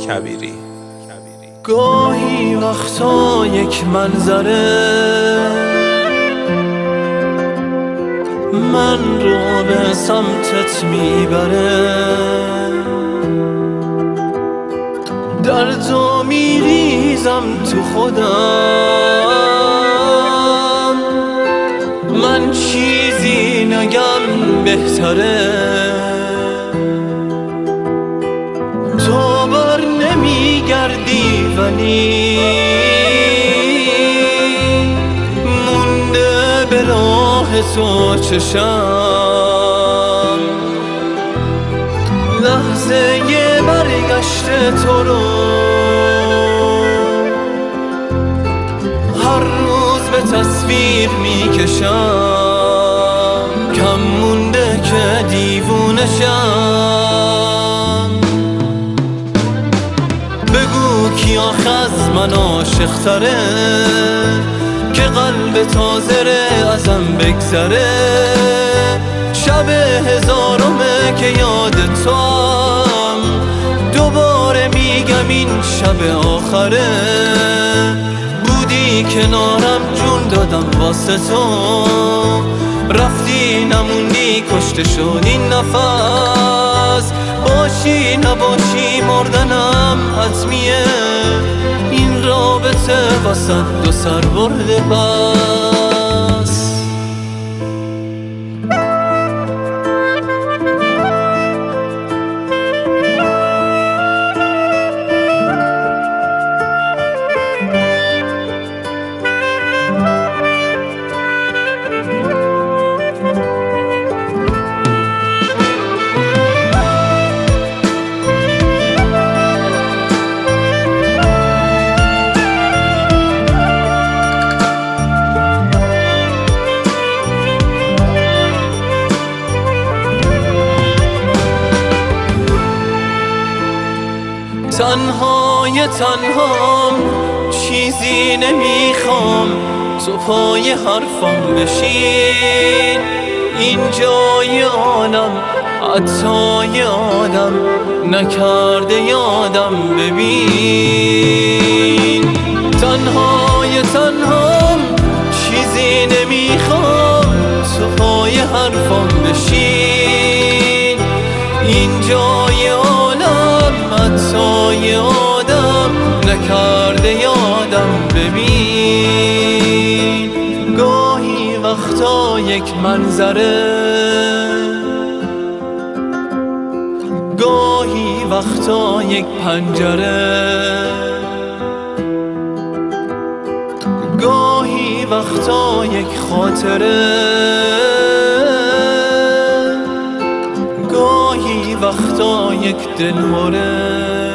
کبیری. گاهی وقتا یک منظره من رو به سمتت میبره، درد میریزم تو خودم، من چیزی نگم بهتره، تو بر نمیگردی ولی مونده به راه تو چشم، لحظه برگشت تو رو هر روز به تصویر میکشم، کم مونده که دیوونشم. بگو کی آخه از من عاشق تره که قلب تازره ازم بگذره، شب هزارمه که یاد توام، دوباره میگم این شب آخره، بودی کنارم جون دادم واسه تو، رفتی نموندی کشته شد این نفس، باشی نباشی مردنم حتمیه، این رابطه واسه دو سر برده بس. تنهام چیزی نمیخوام، تو پای حرفم بشین، این جای عالم حتی یادم نکرده یادم ببین، تنهام چیزی نمیخوام، تو پای حرفم بشین، این جای عالم حتی یادم نکرده یادم ببین. گاهی وقتا یک منظره، گاهی وقتا یک پنجره، گاهی وقتا یک خاطره، گاهی وقتا یک دلهره.